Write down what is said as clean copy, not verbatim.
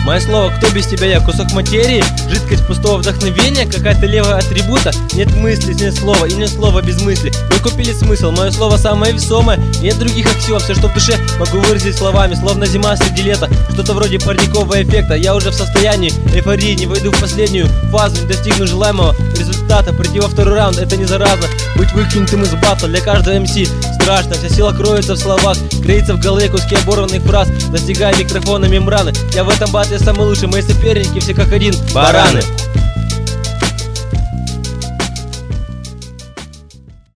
Мое слово, кто без тебя я? Кусок материи? Жидкость пустого вдохновения? Какая-то левая атрибута? Нет мысли, нет слова, и нет слова без мысли. Вы купили смысл, мое слово самое весомое. Нет других аксиом, все, что в душе могу выразить словами. Словно зима среди лета, что-то вроде парникового эффекта. Я уже в состоянии эйфории, не войду в последнюю фазу, не достигну желаемого результата. Прийти во второй раунд, это не заразно. Быть выкинутым из батла для каждого МС страшно. Вся сила кроется в словах, клеится в голове куски оборванных фраз, достигая микрофона мембраны. Я в этом батле самый лучший, мои соперники все как один бараны.